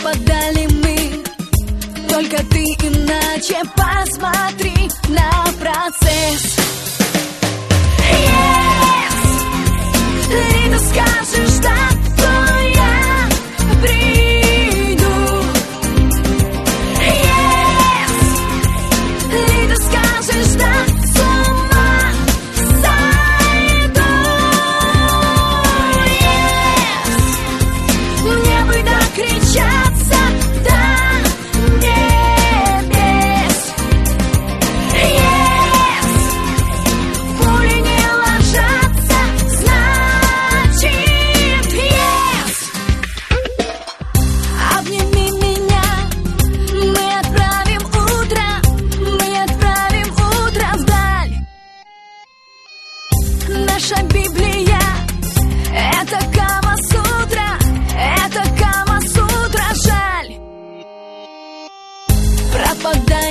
пропадали мы. Только ты иначе посмотри на процесс. Yes, ты скажешь, да, то я приду. Yes, ты скажешь, да, с ума сойду. Yes, мне бы докричаться до небес. Yes, пули не ложатся, значит yes. Обними меня, мы отправим утро вдаль. Наша Библия — это Кама-сутра, жаль. Пропадай